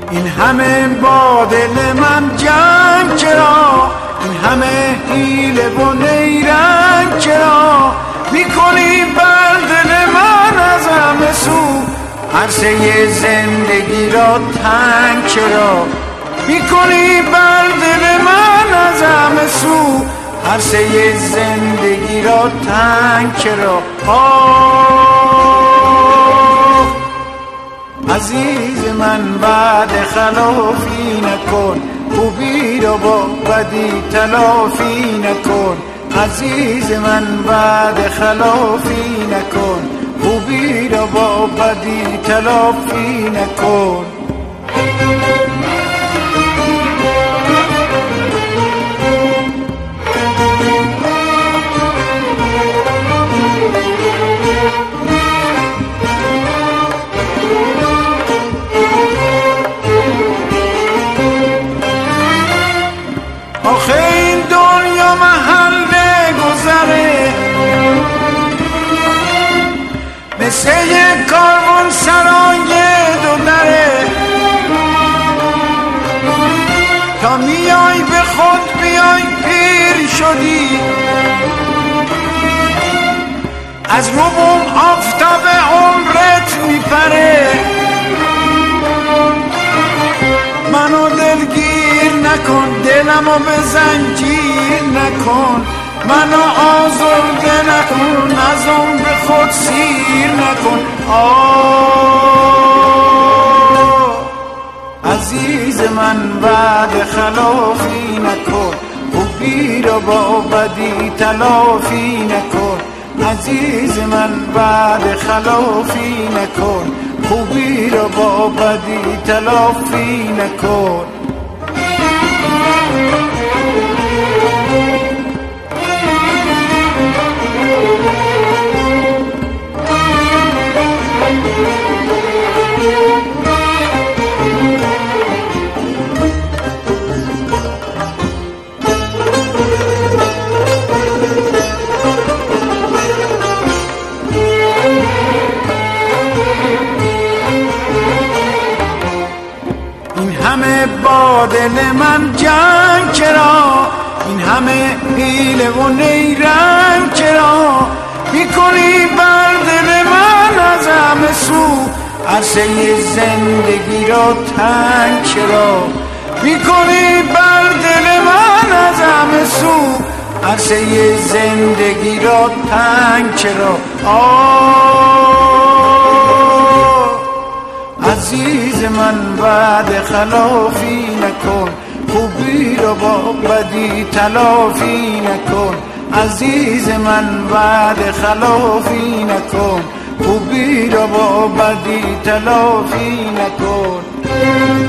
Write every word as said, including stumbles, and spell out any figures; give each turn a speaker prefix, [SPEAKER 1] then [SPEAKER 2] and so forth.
[SPEAKER 1] این همه با دل من جنگ چرا؟ این همه حیله و نیرنگ چرا؟ میکنی بر دل من از همه سو عرصه زندگی را تنگ چرا؟ میکنی بر دل من از همه سو عرصه زندگی را تنگ چرا؟ آه عزیز من بعد خلافی نکن، خوبی را با بدی تلافی نکن. عزیز من بعد خلافی نکن، خوبی را با بدی تلافی نکن. آخه این دنیا محل گذره، مثل یک کاروان سرای دو دره. تا میای به خود بیای پیر شدی، از رو بوم آفتاب عمرت میپره. منو دلگیر نکن، دلمو به زنجیر نکن. منو آزرده نکن، از اون به خود سیر نکن. آه عزیز من بعد خلافی نکن، خوبی را با بدی تلافی نکن. عزیز من بعد خلافی نکن، خوبی را با بدی تلافی نکن. همه با دل من جنگ چرا؟ این همه حیله و نیرنگ چرا؟ میکنی بر دل من از همه سو عرصه زندگی را تنگ چرا؟ میکنی بر دل من از همه سو عرصه زندگی را تنگ چرا؟ آه عزیز من بعد خلافی نکن، خوبی را با بدی تلافی نکن. عزیز من بعد خلافی نکن، خوبی را با بدی تلافی نکن.